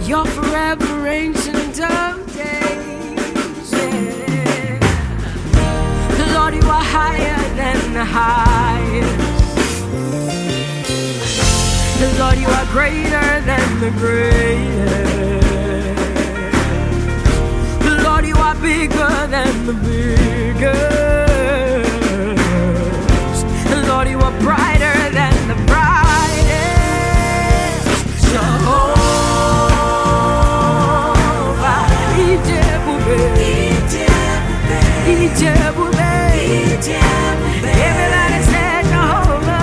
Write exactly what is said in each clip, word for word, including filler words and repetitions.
You're forever ancient of days. Yeah. Lord, you are higher than the highest. Lord, you are greater than the greatest. Lord, you are bigger than the biggest. Lord, you are brighter than the brightest. Jehovah, Ijebube, Ijebube, Ijebube. Everybody say Jehovah.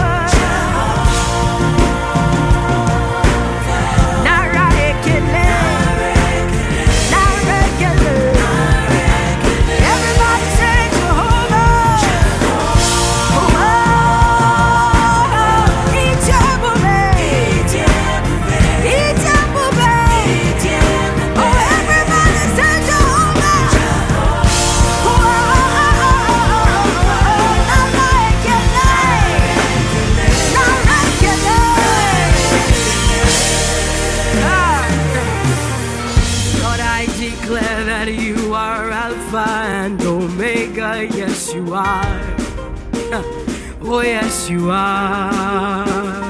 And Omega, yes you are. Oh yes you are.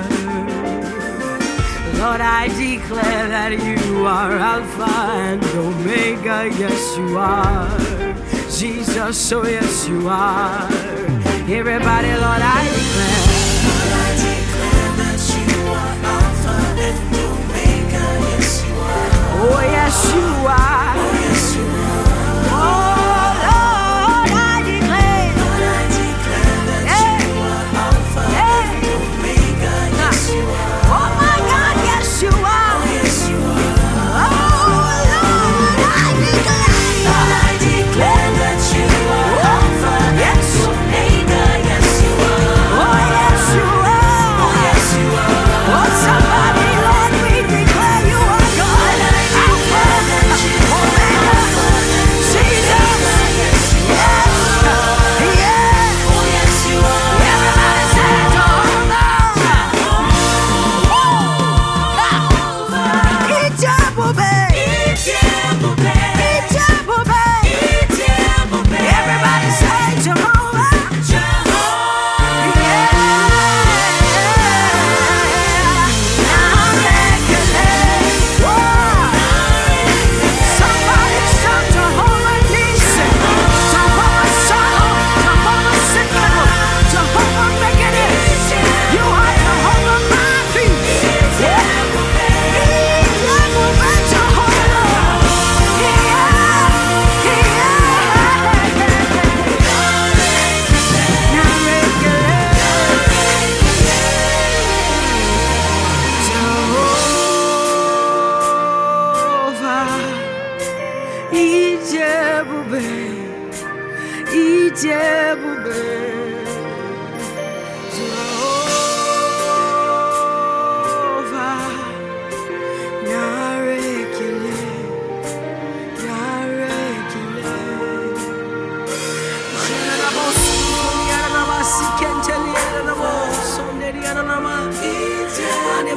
Lord, I declare that you are Alpha and Omega, yes you are. Jesus, oh yes you are. Everybody, Lord, I declare. Lord, I declare that you are Alpha and Omega, yes you are. Oh yes you are. Oh yes you are.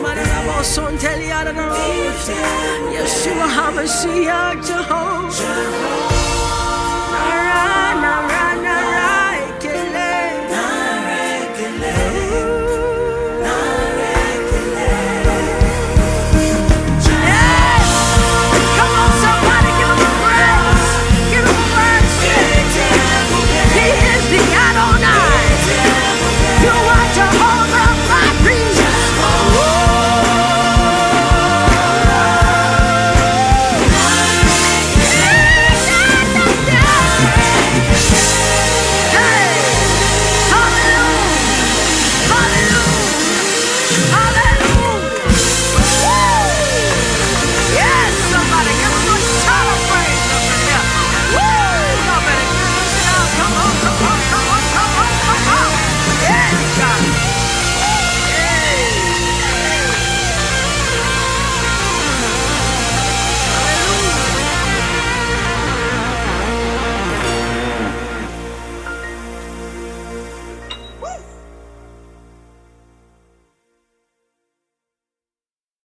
Yeshua HaMashiach, Jehovah.